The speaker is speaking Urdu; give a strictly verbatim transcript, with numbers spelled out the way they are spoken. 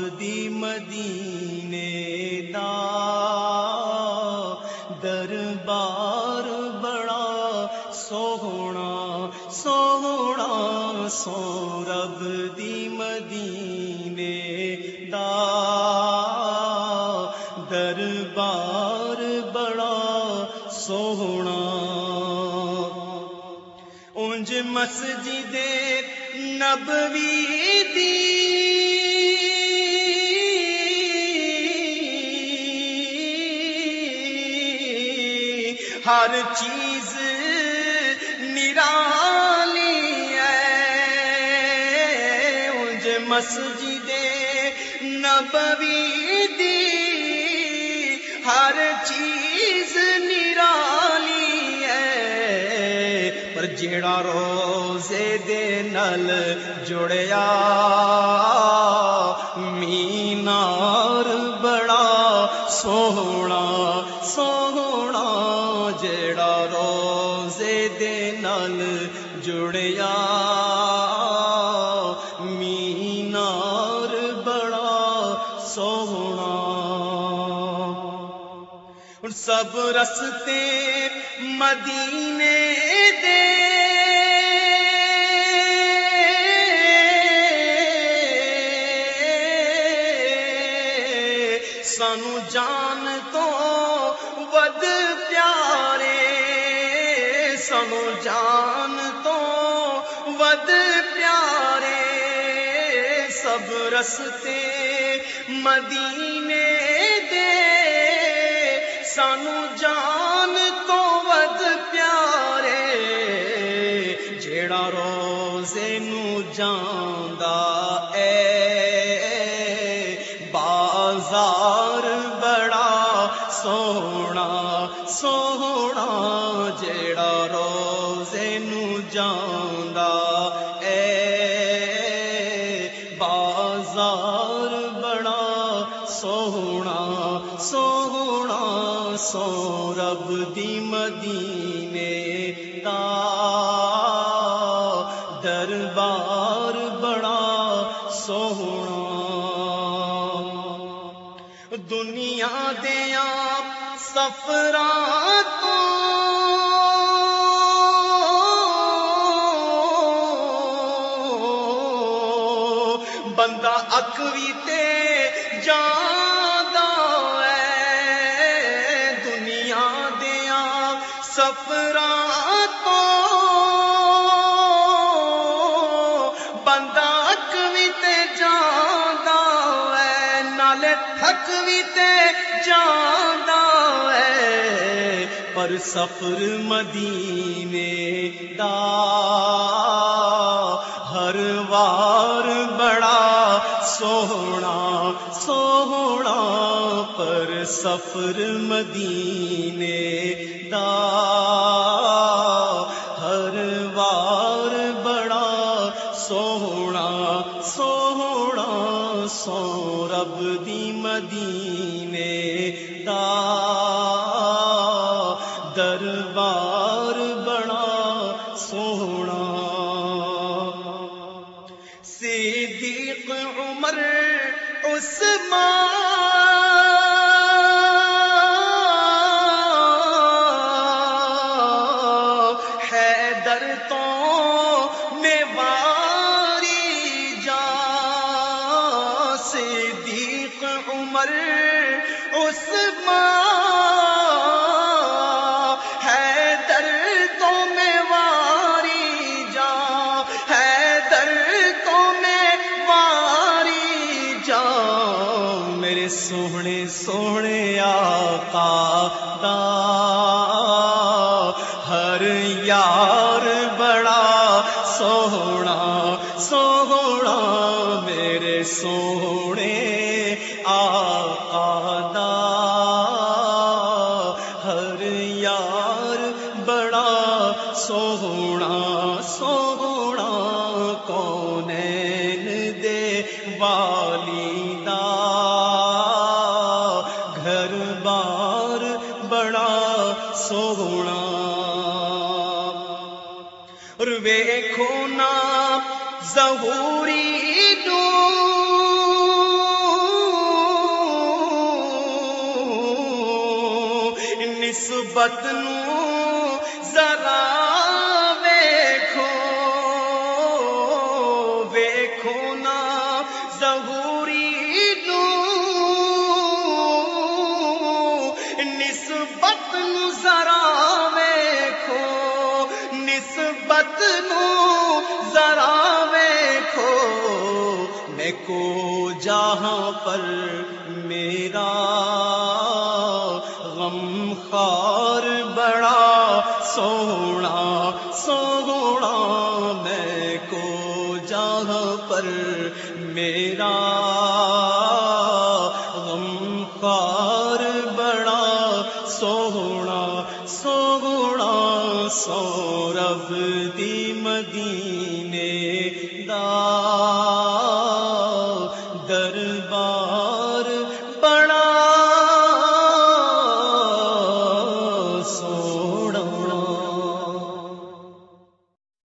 دی مدینے دا دربار بڑا سوہنا سوہنا سو رب دی مدینے دا دربار بڑا سوہنا اونج مسجد نبوی دی ہر چیز نرالی ہے اونج مسجد نبوی دی ہر چیز نرالی ہے پر جیڑا روزے دے نل جڑیا مینار بڑا سوہنا سوہنا جیڑا روزے دے نل جڑیا مینار بڑا سوہنا سب رستے مدینے دے سانو جان تو ود پیارے سانو جان تو ود پیارے سب رستے مدینے دے سانو جان تو ود پیارے جیڑا روزے نو جاندا اے بازار بڑا سوہنا سوہنا جیڑا روزے نو جاندا اے بازار بڑا سوہنا سوہنا سو رب دی مدینے دا دربار بڑا سوہنا دنیا دیا سفراں تو بندہ اک وی تے جاندا ہے دنیا دیا سفراں تو بندہ اک وی تے جاندا ہے نالے تھک وی تے جاندا ہے پر سفر مدینے دا ہر وار بڑا سوہنا سوہنا پر سفر مدینے دا ہر وار بڑا سوہنا سوہنا سو رب دی مدینے دا دربار بڑا سوہنا صدیق عمر عثمان حیدر تو میواری جا صدیق عمر عثمان حیدر تو میواری جا حیدر تو میواری جا میرے سونے سونے آقا دا ہر یار بڑا سوہنا سوہنا میرے سونے آقا دا ہر یار بڑا سوہنا سوہنا کونین دے والی دا گھر بار بڑا سوہنا اور ویکھو نا ظہوری نو نسبت نو ذرا ویکھو ویکھو نا ظہوری نو نسبت نو ذرا ویکھو نسبت نو ذرا ویکھو میں کو جہاں پر میرا غم خار بڑا سونا سونا میں کو جہاں پر میرا غم خار بڑا سونا سونا سورب دی مدینے دا دربار